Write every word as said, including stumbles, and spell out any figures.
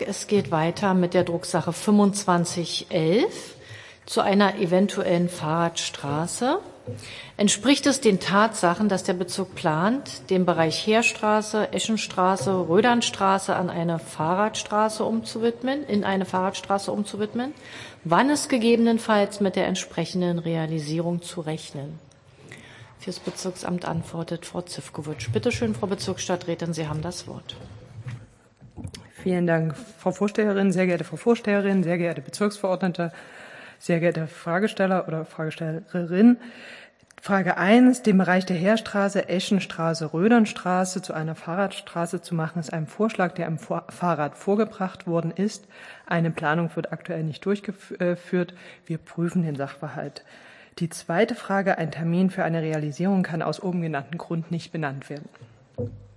Es geht weiter mit der Drucksache fünfundzwanzig elf zu einer eventuellen Fahrradstraße. Entspricht es den Tatsachen, dass der Bezirk plant, den Bereich Heerstraße, Eschenstraße, Rödernstraße an eine Fahrradstraße umzuwidmen, in eine Fahrradstraße umzuwidmen? Wann ist gegebenenfalls mit der entsprechenden Realisierung zu rechnen? Fürs Bezirksamt antwortet Frau Zivkovic. Bitte schön, Frau Bezirksstadträtin, Sie haben das Wort. Vielen Dank, Frau Vorsteherin, sehr geehrte Frau Vorsteherin, sehr geehrte Bezirksverordnete, sehr geehrte Fragesteller oder Fragestellerin. Frage eins, den Bereich der Heerstraße, Eschenstraße, Rödernstraße zu einer Fahrradstraße zu machen, ist ein Vorschlag, der am Fahrrad vorgebracht worden ist. Eine Planung wird aktuell nicht durchgeführt. Wir prüfen den Sachverhalt. Die zweite Frage, ein Termin für eine Realisierung kann aus oben genannten Grund nicht benannt werden.